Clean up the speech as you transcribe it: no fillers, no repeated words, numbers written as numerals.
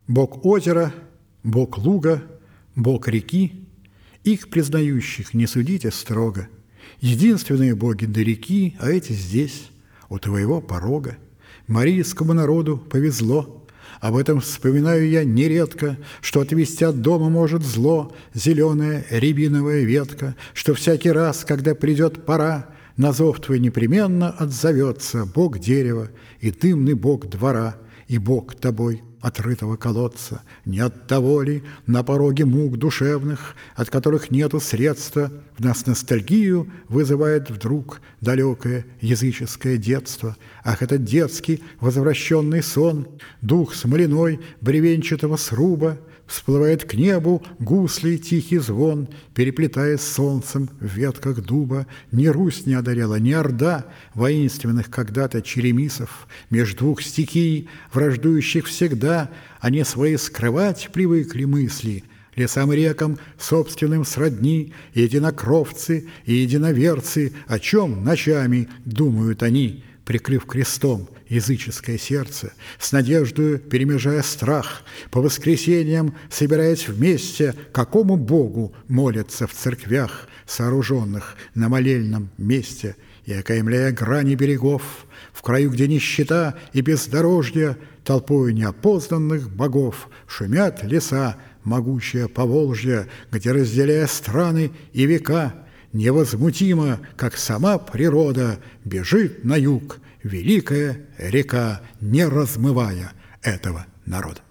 Бог озера, Бог луга, Бог реки, их признающих не судите строго. Единственные боги до реки, а эти здесь, у твоего порога. Марийскому народу повезло, об этом вспоминаю я нередко, что отвести от дома может зло зеленая рябиновая ветка, что всякий раз, когда придет пора, на зов твой непременно отзовется Бог дерева и дымный Бог двора, и Бог тобой отрытого колодца. Не от того ли на пороге мук душевных, от которых нету средства, в нас ностальгию вызывает вдруг далекое языческое детство? Ах, этот детский возвращенный сон, дух смоляной бревенчатого сруба, всплывает к небу гуслей тихий звон, переплетаясь с солнцем в ветках дуба. Ни Русь не одолела, ни Орда воинственных когда-то черемисов. Меж двух стихий, враждующих всегда, они свои скрывать привыкли мысли. Лесам и рекам собственным сродни, и единокровцы, и единоверцы, о чем ночами думают они, прикрыв крестом языческое сердце, с надеждою перемежая страх, по воскресеньям собираясь вместе, какому Богу молятся в церквях, сооруженных на молельном месте, и окаймляя грани берегов, в краю, где нищета и бездорожье, толпою неопознанных богов шумят леса, могучее Поволжье, где, разделяя страны и века, невозмутимо, как сама природа, бежит на юг великая река, не размывая этого народа.